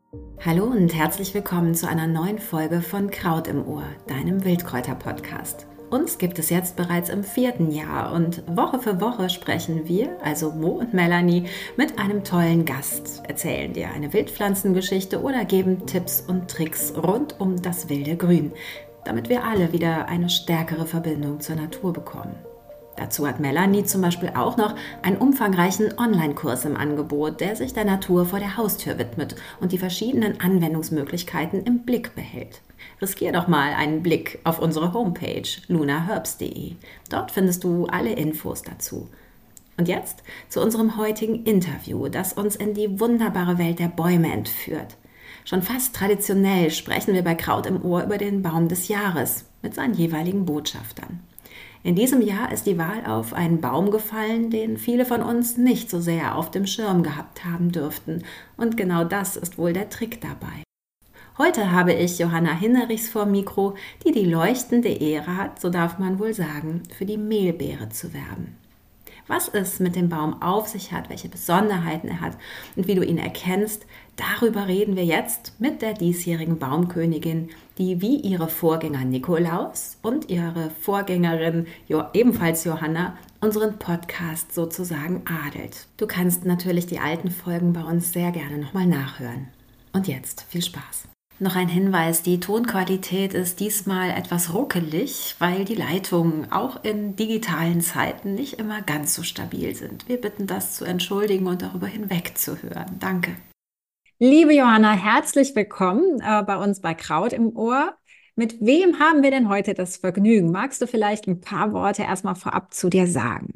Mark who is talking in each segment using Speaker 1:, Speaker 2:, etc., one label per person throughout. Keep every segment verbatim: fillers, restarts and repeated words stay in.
Speaker 1: Hallo und herzlich willkommen zu einer neuen Folge von Kraut im Ohr, deinem Wildkräuter-Podcast. Uns gibt es jetzt bereits im vierten Jahr und Woche für Woche sprechen wir, also Mo und Melanie, mit einem tollen Gast, erzählen dir eine Wildpflanzengeschichte oder geben Tipps und Tricks rund um das wilde Grün, damit wir alle wieder eine stärkere Verbindung zur Natur bekommen. Dazu hat Melanie zum Beispiel auch noch einen umfangreichen Online-Kurs im Angebot, der sich der Natur vor der Haustür widmet und die verschiedenen Anwendungsmöglichkeiten im Blick behält. Riskier doch mal einen Blick auf unsere Homepage lunaherbs punkt de. Dort findest du alle Infos dazu. Und jetzt zu unserem heutigen Interview, das uns in die wunderbare Welt der Bäume entführt. Schon fast traditionell sprechen wir bei Kraut im Ohr über den Baum des Jahres mit seinen jeweiligen Botschaftern. In diesem Jahr ist die Wahl auf einen Baum gefallen, den viele von uns nicht so sehr auf dem Schirm gehabt haben dürften. Und genau das ist wohl der Trick dabei. Heute habe ich Johanna Hinnerichs vor Mikro, die die leuchtende Ehre hat, so darf man wohl sagen, für die Mehlbeere zu werben. Was es mit dem Baum auf sich hat, welche Besonderheiten er hat und wie du ihn erkennst, darüber reden wir jetzt mit der diesjährigen Baumkönigin, die wie ihre Vorgänger Nikolaus und ihre Vorgängerin jo, ebenfalls Johanna unseren Podcast sozusagen adelt. Du kannst natürlich die alten Folgen bei uns sehr gerne nochmal nachhören. Und jetzt viel Spaß. Noch ein Hinweis, die Tonqualität ist diesmal etwas ruckelig, weil die Leitungen auch in digitalen Zeiten nicht immer ganz so stabil sind. Wir bitten das zu entschuldigen und darüber hinwegzuhören. Danke. Liebe Johanna, herzlich willkommen äh, bei uns bei Kraut im Ohr. Mit wem haben wir denn heute das Vergnügen? Magst du vielleicht ein paar Worte erstmal vorab zu dir sagen?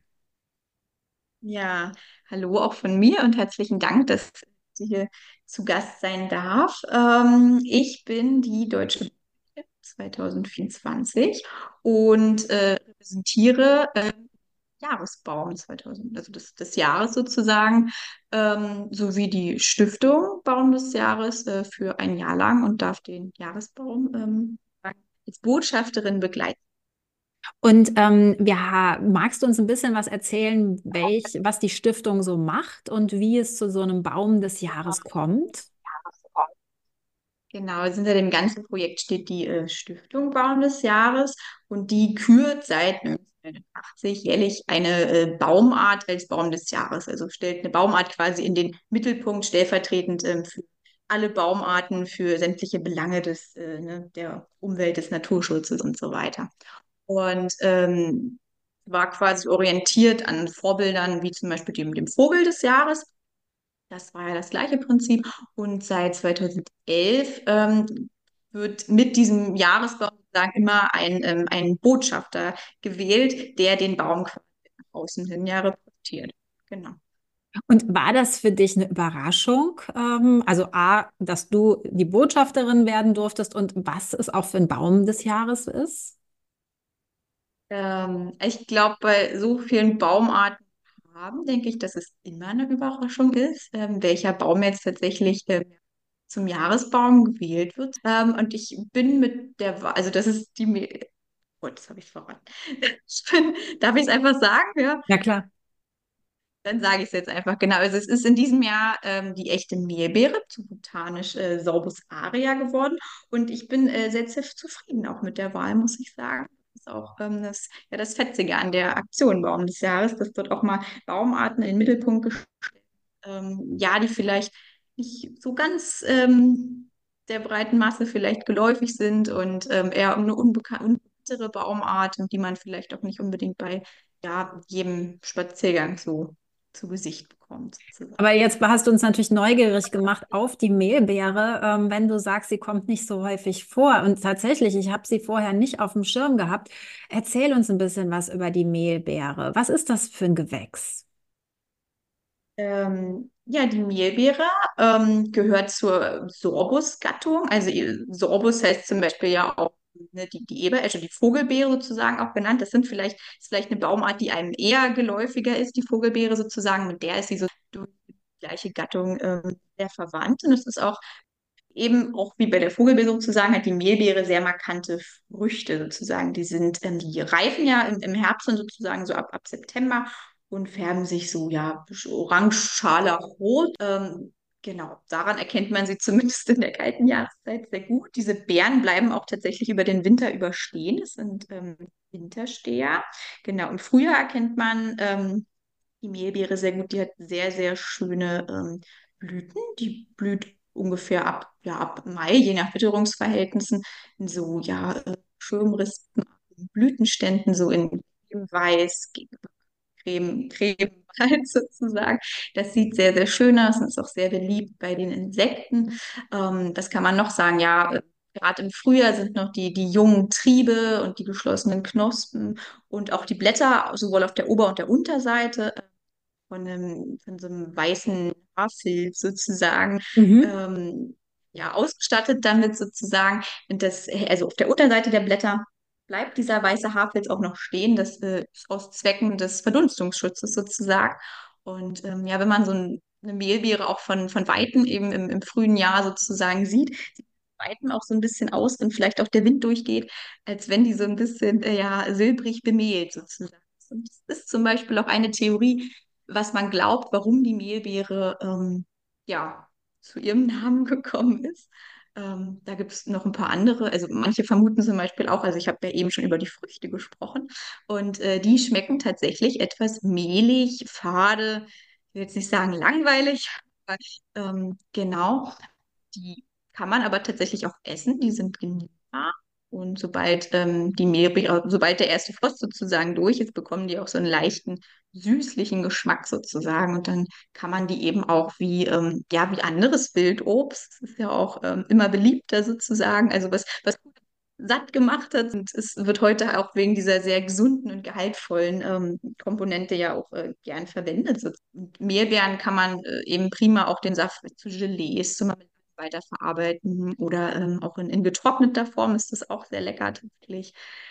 Speaker 2: Ja, hallo auch von mir und herzlichen Dank, dass ich hier zu Gast sein darf. Ähm, ich bin die Deutsche zwanzig vierundzwanzig und äh, repräsentiere äh, Jahresbaum zweitausend, also des, des Jahres sozusagen, ähm, sowie die Stiftung Baum des Jahres äh, für ein Jahr lang und darf den Jahresbaum ähm, als Botschafterin begleiten.
Speaker 1: Und ähm, ja, magst du uns ein bisschen was erzählen, welch, was die Stiftung so macht und wie es zu so einem Baum des Jahres kommt?
Speaker 2: Genau, also hinter dem ganzen Projekt steht die äh, Stiftung Baum des Jahres und die kürt seit neunzehnhundertachtzig jährlich eine äh, Baumart als Baum des Jahres. Also stellt eine Baumart quasi in den Mittelpunkt, stellvertretend ähm, für alle Baumarten, für sämtliche Belange des, äh, ne, der Umwelt, des Naturschutzes und so weiter. Und ähm, war quasi orientiert an Vorbildern wie zum Beispiel dem, dem Vogel des Jahres. Das war ja das gleiche Prinzip. Und seit zweitausendelf ähm, wird mit diesem Jahresbaum sozusagen immer ein, ähm, ein Botschafter gewählt, der den Baum quasi nach außen hin ja repräsentiert. Genau.
Speaker 1: Und war das für dich eine Überraschung? Ähm, also A, dass du die Botschafterin werden durftest und was es auch für ein Baum des Jahres ist?
Speaker 2: Ähm, ich glaube, bei so vielen Baumarten haben, denke ich, dass es immer eine Überraschung ist, ähm, welcher Baum jetzt tatsächlich ähm, zum Jahresbaum gewählt wird. Ähm, und ich bin mit der, Wa- also das ist die, Me- oh, das habe ich verraten. Ich bin, darf ich es einfach sagen? Ja,
Speaker 1: Ja, klar.
Speaker 2: dann sage ich es jetzt einfach. Genau, also es ist in diesem Jahr ähm, die echte Mehlbeere, zu botanisch äh, Sorbus aria geworden. Und ich bin äh, sehr, sehr zufrieden auch mit der Wahl, muss ich sagen. Das ist auch ähm, das, ja, das Fetzige an der Aktion Baum des Jahres, dass dort auch mal Baumarten in den Mittelpunkt gestellt, ähm, ja, die vielleicht nicht so ganz ähm, der breiten Masse vielleicht geläufig sind und ähm, eher eine unbekan unbekanntere Baumart, die man vielleicht auch nicht unbedingt bei ja, jedem Spaziergang so zu Gesicht bekommt, sozusagen.
Speaker 1: Aber jetzt hast du uns natürlich neugierig gemacht auf die Mehlbeere, ähm, wenn du sagst, sie kommt nicht so häufig vor. Und tatsächlich, ich habe sie vorher nicht auf dem Schirm gehabt. Erzähl uns ein bisschen was über die Mehlbeere. Was ist das für ein Gewächs?
Speaker 2: Ähm, ja, die Mehlbeere ähm, gehört zur Sorbus-Gattung. Also ihr- Sorbus heißt zum Beispiel ja auch ne, die, die Eber, also die Vogelbeere sozusagen auch genannt. Das sind vielleicht, ist vielleicht eine Baumart, die einem eher geläufiger ist, die Vogelbeere sozusagen. Mit der ist sie so durch die gleiche Gattung ähm, sehr verwandt. Und es ist auch eben auch wie bei der Vogelbeere sozusagen, hat die Mehlbeere sehr markante Früchte sozusagen. Die sind, ähm, die reifen ja im, im Herbst dann sozusagen so ab, ab September und färben sich so, ja, orange, scharlachrot. Ähm, Genau, daran erkennt man sie zumindest in der kalten Jahreszeit sehr gut. Diese Beeren bleiben auch tatsächlich über den Winter überstehen. Das sind ähm, Wintersteher. Genau, im Frühjahr erkennt man ähm, die Mehlbeere sehr gut. Die hat sehr, sehr schöne ähm, Blüten. Die blüht ungefähr ab, ja, ab Mai, je nach Witterungsverhältnissen, in so ja, äh, Schirmrispen, Blütenständen, so in Weiß, Creme, Creme halt sozusagen. Das sieht sehr, sehr schön aus und ist auch sehr beliebt bei den Insekten. Ähm, was kann man noch sagen? Ja, äh, gerade im Frühjahr sind noch die, die jungen Triebe und die geschlossenen Knospen und auch die Blätter, sowohl auf der Ober- und der Unterseite, äh, von einem, von so einem weißen Haarfilz sozusagen,
Speaker 1: Mhm.
Speaker 2: ähm, ja, ausgestattet damit sozusagen. Und das, also auf der Unterseite der Blätter bleibt dieser weiße Haarfilz auch noch stehen, das äh, ist aus Zwecken des Verdunstungsschutzes sozusagen. Und ähm, ja, wenn man so ein, eine Mehlbeere auch von, von Weitem eben im, im frühen Jahr sozusagen sieht, sieht von Weitem auch so ein bisschen aus, wenn vielleicht auch der Wind durchgeht, als wenn die so ein bisschen äh, ja, silbrig bemehlt sozusagen. Und das ist zum Beispiel auch eine Theorie, was man glaubt, warum die Mehlbeere ähm, ja, zu ihrem Namen gekommen ist. Ähm, da gibt es noch ein paar andere. Also manche vermuten zum Beispiel auch, also ich habe ja eben schon über die Früchte gesprochen, und äh, die schmecken tatsächlich etwas mehlig, fade, ich will jetzt nicht sagen langweilig, aber ähm, genau. Die kann man aber tatsächlich auch essen, die sind genießbar. Und sobald ähm, die Meere, sobald der erste Frost sozusagen durch ist, bekommen die auch so einen leichten, süßlichen Geschmack sozusagen. Und dann kann man die eben auch wie, ähm, ja, wie anderes Wildobst, das ist ja auch ähm, immer beliebter sozusagen, also was, was gut satt gemacht hat. Und es wird heute auch wegen dieser sehr gesunden und gehaltvollen ähm, Komponente ja auch äh, gern verwendet. So, und Meerbeeren kann man äh, eben prima auch den Saft zu Gelees zum Beispiel weiterverarbeiten oder ähm, auch in, in getrockneter Form ist das auch sehr lecker tatsächlich.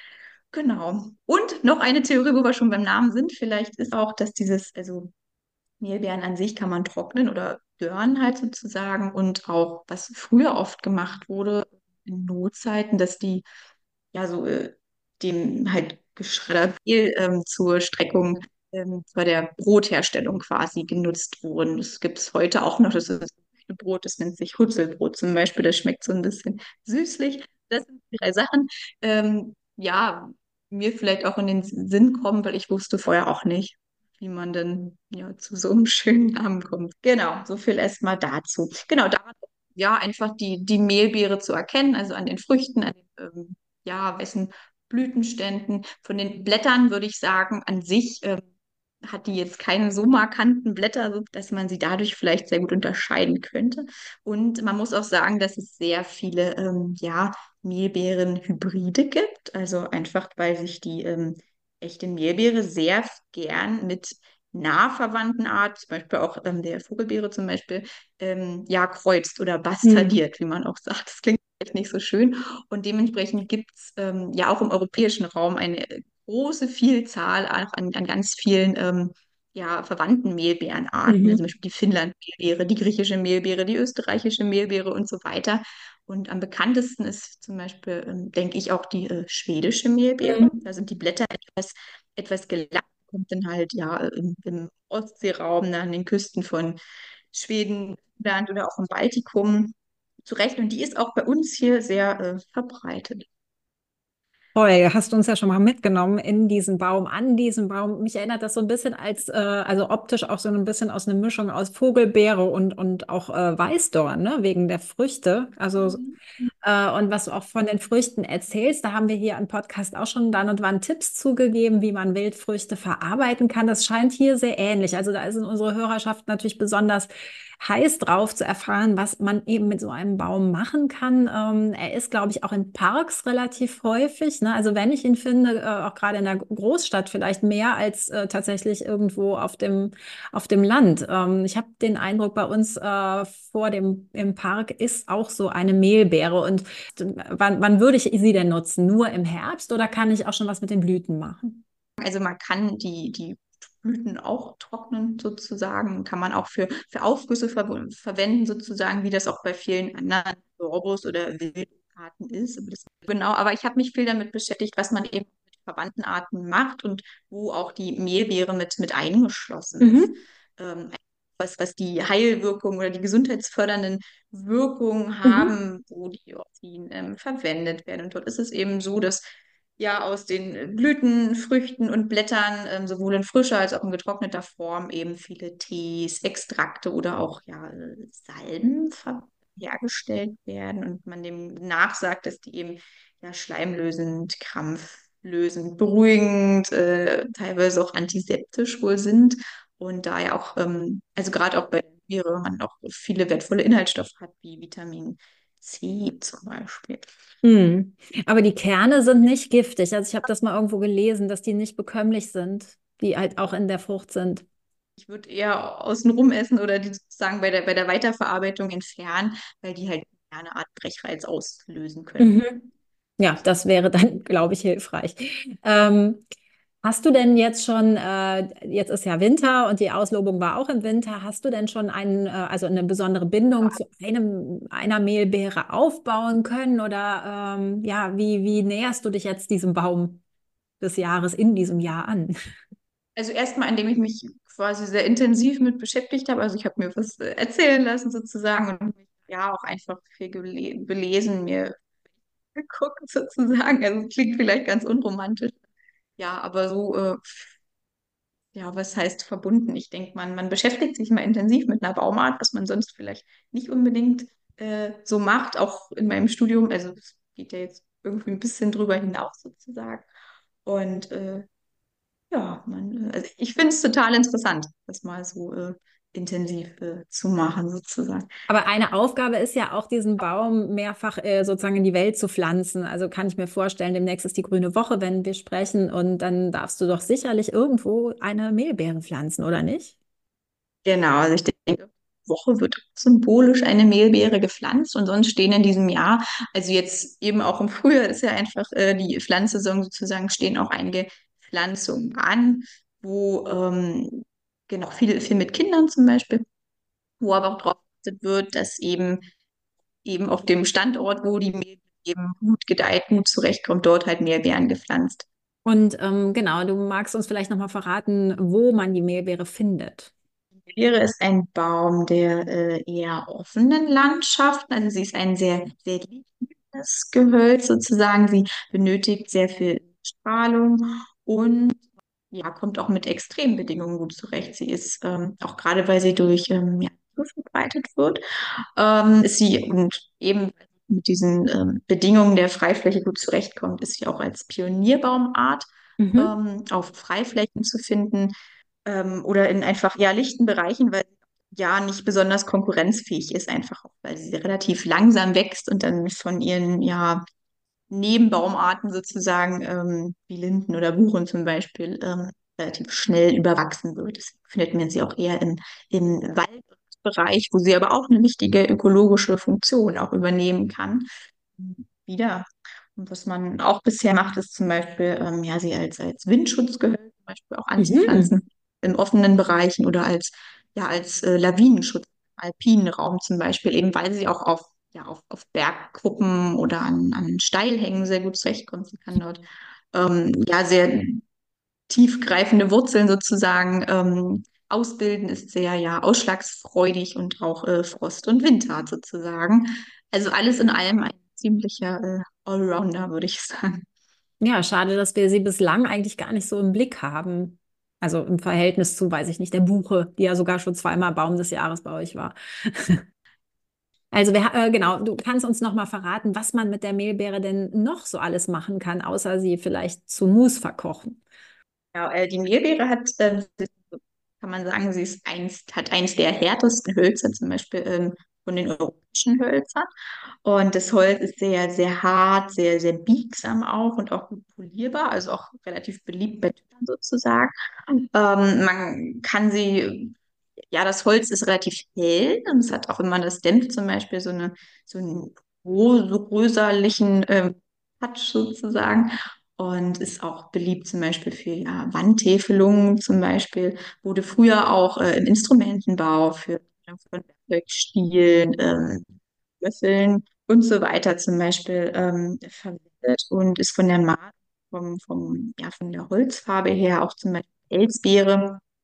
Speaker 2: Genau. Und noch eine Theorie, wo wir schon beim Namen sind, vielleicht ist auch, dass dieses, also Mehlbeeren an sich kann man trocknen oder dörren halt sozusagen, und auch, was früher oft gemacht wurde in Notzeiten, dass die ja so äh, dem halt geschreddertes Mehl ähm, zur Streckung ähm, bei der Brotherstellung quasi genutzt wurden. Das gibt es heute auch noch. Das ist ein Brot, das nennt sich Hutzelbrot zum Beispiel. Das schmeckt so ein bisschen süßlich. Das sind die drei Sachen. Ähm, ja, mir vielleicht auch in den Sinn kommen, weil ich wusste vorher auch nicht, wie man denn ja zu so einem schönen Namen kommt. Genau, so viel erstmal dazu. Genau, daran ja einfach die, die Mehlbeere zu erkennen, also an den Früchten, an den ähm, ja, weißen Blütenständen. Von den Blättern würde ich sagen, an sich ähm, hat die jetzt keine so markanten Blätter, so dass man sie dadurch vielleicht sehr gut unterscheiden könnte. Und man muss auch sagen, dass es sehr viele ähm, ja, Mehlbeerenhybride gibt. Also einfach, weil sich die ähm, echte Mehlbeere sehr gern mit nah verwandten Arten, zum Beispiel auch ähm, der Vogelbeere zum Beispiel, ähm, ja, kreuzt oder
Speaker 1: Mhm.
Speaker 2: bastardiert, wie man auch sagt. Das klingt vielleicht nicht so schön. Und dementsprechend gibt es ähm, ja auch im europäischen Raum eine große Vielzahl auch an, an ganz vielen ähm, ja, verwandten Mehlbeerenarten. Also zum
Speaker 1: Mhm.
Speaker 2: Beispiel die Finnland-Mehlbeere, die griechische Mehlbeere, die österreichische Mehlbeere und so weiter. Und am bekanntesten ist zum Beispiel, ähm, denke ich, auch die äh, schwedische Mehlbeere.
Speaker 1: Mhm.
Speaker 2: Da sind die Blätter etwas, etwas gelappt, kommt dann halt ja im, im Ostseeraum, ne, an den Küsten von Schweden, Finnland oder auch im Baltikum zurecht. Und die ist auch bei uns hier sehr äh, verbreitet.
Speaker 1: Toll, hast du uns ja schon mal mitgenommen in diesen Baum, an diesem Baum. Mich erinnert das so ein bisschen als, äh, also optisch auch so ein bisschen aus einer Mischung aus Vogelbeere und, und auch äh, Weißdorn, ne, wegen der Früchte. Also
Speaker 2: Mhm.
Speaker 1: Äh, und was du auch von den Früchten erzählst, da haben wir hier im Podcast auch schon dann und wann Tipps zugegeben, wie man Wildfrüchte verarbeiten kann. Das scheint hier sehr ähnlich. Also da ist in unsere Hörerschaft natürlich besonders heiß drauf zu erfahren, was man eben mit so einem Baum machen kann. Ähm, er ist, glaube ich, auch in Parks relativ häufig. Ne? Also wenn ich ihn finde, äh, auch gerade in der Großstadt vielleicht mehr als äh, tatsächlich irgendwo auf dem, auf dem Land. Ähm, ich habe den Eindruck, bei uns äh, vor dem im Park ist auch so eine Mehlbeere. Und wann, wann würde ich sie denn nutzen? Nur im Herbst oder kann ich auch schon was mit den Blüten machen?
Speaker 2: Also man kann die, die Blüten auch trocknen sozusagen, kann man auch für, für Aufgüsse ver verwenden sozusagen, wie das auch bei vielen anderen Sorbus oder Wildarten ist. Aber das, genau, aber ich habe mich viel damit beschäftigt, was man eben mit verwandten Arten macht und wo auch die Mehlbeere mit, mit eingeschlossen ist.
Speaker 1: Mhm.
Speaker 2: Ähm, was, was die Heilwirkung oder die gesundheitsfördernden Wirkungen
Speaker 1: Mhm.
Speaker 2: haben, wo die Orchideen ähm, verwendet werden. Und dort ist es eben so, dass ja aus den Blüten, Früchten und Blättern ähm, sowohl in frischer als auch in getrockneter Form eben viele Tees, Extrakte oder auch ja äh, Salben ver hergestellt werden und man dem nachsagt, dass die eben ja schleimlösend, krampflösend, beruhigend, äh, teilweise auch antiseptisch wohl sind und da ja auch, ähm, also gerade auch bei Viren man auch viele wertvolle Inhaltsstoffe hat, wie Vitamin C zum Beispiel.
Speaker 1: Mhm. Aber die Kerne sind nicht giftig. Also ich habe das mal irgendwo gelesen, dass die nicht bekömmlich sind, die halt auch in der Frucht sind.
Speaker 2: Ich würde eher außenrum essen oder die sozusagen bei der, bei der Weiterverarbeitung entfernen, weil die halt eine Art Brechreiz auslösen können.
Speaker 1: Mhm. Ja, das wäre dann, glaube ich, hilfreich. Ähm, hast du denn jetzt schon, äh, jetzt ist ja Winter und die Auslobung war auch im Winter, hast du denn schon einen, äh, also eine besondere Bindung zu einem, einer Mehlbeere aufbauen können? Oder ähm, ja, wie, wie näherst du dich jetzt diesem Baum des Jahres in diesem Jahr an?
Speaker 2: Also erstmal, indem ich mich quasi sehr intensiv mit beschäftigt habe. Also ich habe mir was äh, erzählen lassen sozusagen und mich ja auch einfach viel gele belesen, mir geguckt sozusagen. Also es klingt vielleicht ganz unromantisch. Ja, aber so, äh, ja, was heißt verbunden? Ich denke, man, man beschäftigt sich mal intensiv mit einer Baumart, was man sonst vielleicht nicht unbedingt äh, so macht, auch in meinem Studium. Also es geht ja jetzt irgendwie ein bisschen drüber hinaus sozusagen. Und äh, ja, man, äh, also ich finde es total interessant, das mal so äh, intensiv äh, zu machen sozusagen.
Speaker 1: Aber eine Aufgabe ist ja auch, diesen Baum mehrfach äh, sozusagen in die Welt zu pflanzen. Also kann ich mir vorstellen, demnächst ist die grüne Woche, wenn wir sprechen, und dann darfst du doch sicherlich irgendwo eine Mehlbeere pflanzen, oder nicht?
Speaker 2: Genau, also ich denke, Woche wird symbolisch eine Mehlbeere gepflanzt und sonst stehen in diesem Jahr, also jetzt eben auch im Frühjahr ist ja einfach äh, die Pflanzsaison sozusagen, stehen auch einige Pflanzungen an, wo ähm, genau viel, viel mit Kindern zum Beispiel, wo aber auch darauf geachtet wird, dass eben eben auf dem Standort, wo die Mehlbeere eben gut gedeiht, gut zurechtkommt, dort halt Mehlbeeren gepflanzt.
Speaker 1: Und ähm, genau, du magst uns vielleicht nochmal verraten, wo man die Mehlbeere findet.
Speaker 2: Beere ist ein Baum der äh, eher offenen Landschaften. Also sie ist ein sehr, sehr liebes Gehölz sozusagen. Sie benötigt sehr viel Strahlung und ja, kommt auch mit Extrembedingungen gut zurecht. Sie ist ähm, auch gerade, weil sie durch ähm, ja, verbreitet wird, ähm, ist sie und eben mit diesen ähm, Bedingungen der Freifläche gut zurechtkommt, ist sie auch als Pionierbaumart
Speaker 1: Mhm.
Speaker 2: ähm, auf Freiflächen zu finden ähm, oder in einfach ja lichten Bereichen, weil sie ja nicht besonders konkurrenzfähig ist, einfach auch, weil sie relativ langsam wächst und dann von ihren ja Nebenbaumarten sozusagen, ähm, wie Linden oder Buchen zum Beispiel, ähm, relativ schnell überwachsen wird. Deswegen findet man sie auch eher im, im Waldbereich, wo sie aber auch eine wichtige ökologische Funktion auch übernehmen kann. Wieder. Und was man auch bisher macht, ist zum Beispiel, ähm, ja, sie als, als Windschutzgehölz zum Beispiel auch
Speaker 1: Mhm.
Speaker 2: anzupflanzen in offenen Bereichen oder als, ja, als äh, Lawinenschutz im alpinen Raum zum Beispiel, eben weil sie auch auf, ja, auf, auf Bergkuppen oder an, an Steilhängen sehr gut zurechtkommt. Sie kann dort ähm, ja sehr tiefgreifende Wurzeln sozusagen ähm, ausbilden, ist sehr ja ausschlagsfreudig und auch äh, frost- und windhart sozusagen. Also alles in allem ein ziemlicher äh, Allrounder, würde ich sagen.
Speaker 1: Ja, schade, dass wir sie bislang eigentlich gar nicht so im Blick haben. Also im Verhältnis zu, weiß ich nicht, der Buche, die ja sogar schon zweimal Baum des Jahres bei euch war. Also wir, äh, genau, du kannst uns noch mal verraten, was man mit der Mehlbeere denn noch so alles machen kann, außer sie vielleicht zu Mousse verkochen.
Speaker 2: Ja, äh, die Mehlbeere hat, äh, kann man sagen, sie ist eins, hat eins der härtesten Hölzer, zum Beispiel ähm, von den europäischen Hölzern. Und das Holz ist sehr, sehr hart, sehr, sehr biegsam auch und auch gut polierbar, also auch relativ beliebt bei Tüchern sozusagen. Ähm, man kann sie, ja, das Holz ist relativ hell und es hat auch, wenn man das dämpft, zum Beispiel so eine, so einen ro- so röserlichen ähm, Touch sozusagen. Und ist auch beliebt zum Beispiel für ja, Wandtäfelungen zum Beispiel, wurde früher auch äh, im Instrumentenbau für von Werkzeugstielen, ähm, Löffeln und so weiter zum Beispiel ähm, verwendet und ist von der Marke, vom, vom, ja, von der Holzfarbe her auch zum Beispiel Elsbeere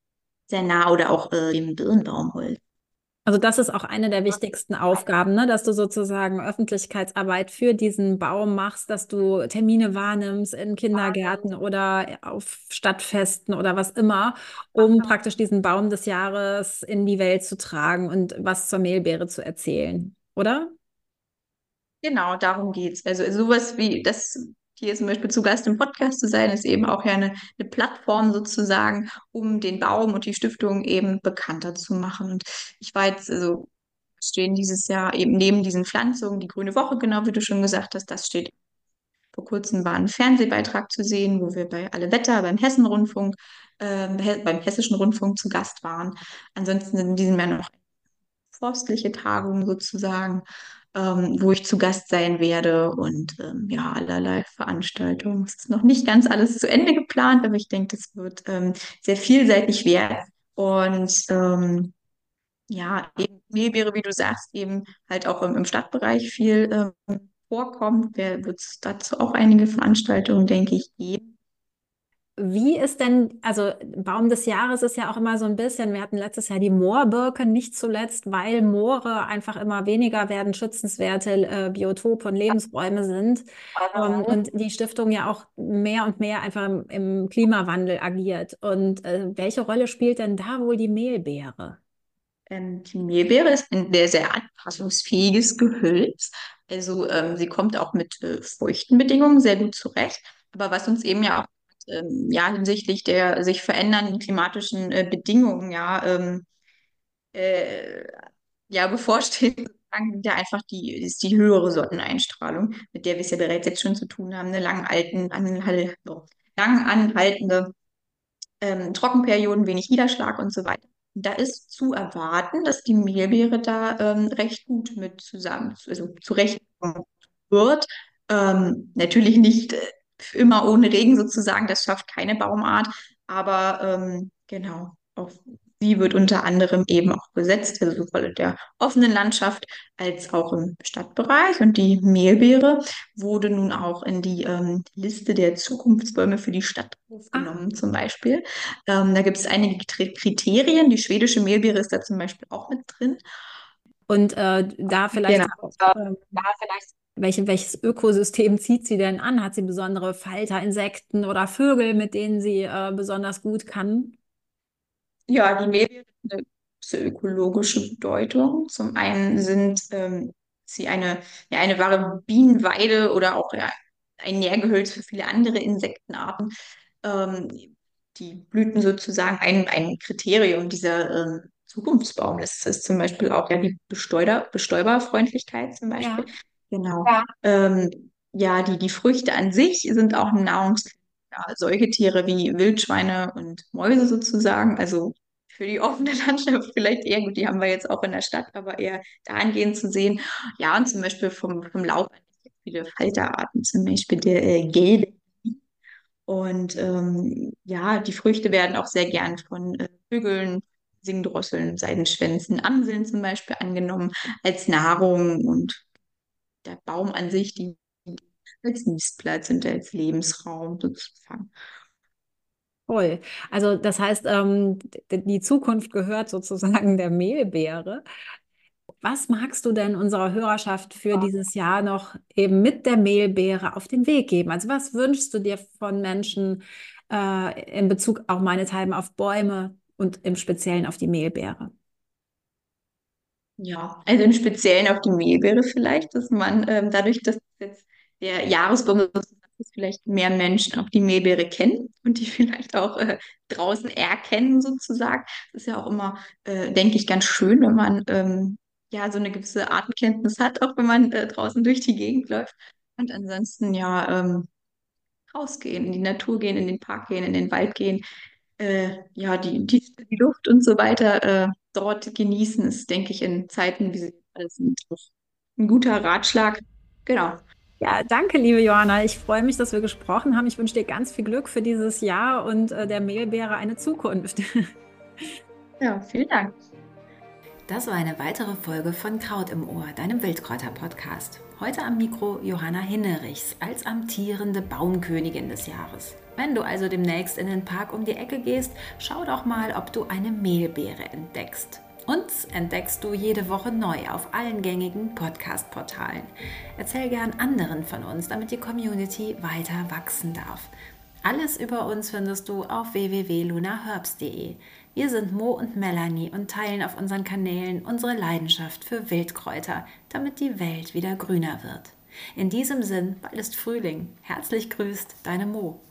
Speaker 2: sehr nah oder auch äh, dem Birnbaumholz.
Speaker 1: Also das ist auch eine der wichtigsten Aufgaben, ne? Dass du sozusagen Öffentlichkeitsarbeit für diesen Baum machst, dass du Termine wahrnimmst in Kindergärten oder auf Stadtfesten oder was immer, um praktisch diesen Baum des Jahres in die Welt zu tragen und was zur Mehlbeere zu erzählen, oder?
Speaker 2: Genau, darum geht's. Also sowas wie das hier zum Beispiel zu Gast im Podcast zu sein, ist eben auch ja eine, eine Plattform sozusagen, um den Baum und die Stiftung eben bekannter zu machen. Und ich war jetzt, also stehen dieses Jahr eben neben diesen Pflanzungen die Grüne Woche, genau wie du schon gesagt hast, das steht. Vor kurzem war ein Fernsehbeitrag zu sehen, wo wir bei Alle Wetter beim Hessenrundfunk, äh, beim Hessischen Rundfunk zu Gast waren. Ansonsten sind in diesem Jahr noch forstliche Tagung sozusagen, ähm, wo ich zu Gast sein werde und ähm, ja, allerlei Veranstaltungen. Es ist noch nicht ganz alles zu Ende geplant, aber ich denke, das wird ähm, sehr vielseitig werden. Und ähm, ja, eben Mehlbeere, wie du sagst, eben halt auch im, im Stadtbereich viel ähm, vorkommt. Wer wird es dazu auch einige Veranstaltungen, denke ich, geben.
Speaker 1: Wie ist denn, also Baum des Jahres ist ja auch immer so ein bisschen, wir hatten letztes Jahr die Moorbirke, nicht zuletzt, weil Moore einfach immer weniger werden, schützenswerte äh, Biotope und Lebensräume sind. Ähm, und die Stiftung ja auch mehr und mehr einfach im, im Klimawandel agiert. Und äh, welche Rolle spielt denn da wohl die Mehlbeere?
Speaker 2: Ähm, die Mehlbeere ist ein sehr, sehr anpassungsfähiges Gehölz. Also ähm, sie kommt auch mit äh, feuchten Bedingungen sehr gut zurecht. Aber was uns eben ja auch ähm, ja, hinsichtlich der sich verändernden klimatischen äh, Bedingungen ja, ähm, äh, ja bevorsteht, sozusagen, ja einfach die, ist die höhere Sonneneinstrahlung, mit der wir es ja bereits jetzt schon zu tun haben, eine lang, alten, anhal so, lang anhaltende ähm, Trockenperioden, wenig Niederschlag und so weiter. Da ist zu erwarten, dass die Mehlbeere da ähm, recht gut mit zusammen, also zurechtkommen wird. Ähm, natürlich nicht äh, immer ohne Regen sozusagen, das schafft keine Baumart, aber ähm, genau, auch sie wird unter anderem eben auch besetzt, also sowohl in der offenen Landschaft als auch im Stadtbereich. Und die Mehlbeere wurde nun auch in die ähm, Liste der Zukunftsbäume für die Stadt
Speaker 1: Ah,
Speaker 2: aufgenommen, zum Beispiel. Ähm, da gibt es einige Kri- Kriterien. Die schwedische Mehlbeere ist da zum Beispiel auch mit drin.
Speaker 1: und äh, da
Speaker 2: Genau.
Speaker 1: vielleicht auch,
Speaker 2: Da
Speaker 1: ähm,
Speaker 2: vielleicht
Speaker 1: welche, welches Ökosystem zieht sie denn an? Hat sie besondere Falter, Insekten oder Vögel, mit denen sie äh, besonders gut kann?
Speaker 2: Ja, die Mehlbeere hat eine große ökologische Bedeutung. Zum einen sind ähm, sie eine, ja, eine wahre Bienenweide oder auch ja, ein Nährgehölz für viele andere Insektenarten. Ähm, die Blüten sozusagen ein, ein Kriterium dieser ähm, Zukunftsbaum ist, ist zum Beispiel auch ja die Bestäuber, Bestäuberfreundlichkeit zum Beispiel.
Speaker 1: Ja.
Speaker 2: Genau. Ja, ähm, ja die, die Früchte an sich sind auch ein Nahrungs ja, Säugetiere wie Wildschweine und Mäuse sozusagen. Also für die offene Landschaft vielleicht eher gut, die haben wir jetzt auch in der Stadt, aber eher dahingehend zu sehen. Ja, und zum Beispiel vom, vom Laub viele Falterarten, zum Beispiel der äh, gelbe. Und ähm, ja, die Früchte werden auch sehr gern von äh, Vögeln, Singdrosseln, Seidenschwänzen, Amseln zum Beispiel angenommen als Nahrung und der Baum an sich, die als Nistplatz und als Lebensraum sozusagen.
Speaker 1: Toll. Also das heißt, ähm, d- die Zukunft gehört sozusagen der Mehlbeere. Was magst du denn unserer Hörerschaft für dieses Jahr noch eben mit der Mehlbeere auf den Weg geben? Also was wünschst du dir von Menschen äh, in Bezug auch meinethalben auf Bäume und im Speziellen auf die Mehlbeere?
Speaker 2: Ja, also im Speziellen auf die Mehlbeere vielleicht, dass man ähm, dadurch, dass jetzt der Jahresbaum ist, dass vielleicht mehr Menschen auch die Mehlbeere kennen und die vielleicht auch äh, draußen erkennen sozusagen. Das ist ja auch immer, äh, denke ich, ganz schön, wenn man ähm, ja so eine gewisse Artenkenntnis hat, auch wenn man äh, draußen durch die Gegend läuft. Und ansonsten ja ähm, rausgehen, in die Natur gehen, in den Park gehen, in den Wald gehen, äh, ja, die, die, die Luft und so weiter äh, dort genießen, ist, denke ich, in Zeiten, wie sie alle sind, auch ein guter Ratschlag. Genau.
Speaker 1: Ja, danke, liebe Johanna. Ich freue mich, dass wir gesprochen haben. Ich wünsche dir ganz viel Glück für dieses Jahr und äh, der Mehlbeere eine Zukunft.
Speaker 2: Ja, vielen Dank.
Speaker 1: Das war eine weitere Folge von Kraut im Ohr, deinem Wildkräuter-Podcast. Heute am Mikro Johanna Hinnerichs als amtierende Baumkönigin des Jahres. Wenn du also demnächst in den Park um die Ecke gehst, schau doch mal, ob du eine Mehlbeere entdeckst. Uns entdeckst du jede Woche neu auf allen gängigen Podcast-Portalen. Erzähl gern anderen von uns, damit die Community weiter wachsen darf. Alles über uns findest du auf w w w punkt luna herbs punkt de. Wir sind Mo und Melanie und teilen auf unseren Kanälen unsere Leidenschaft für Wildkräuter, damit die Welt wieder grüner wird. In diesem Sinn, bald ist Frühling. Herzlich grüßt, deine Mo.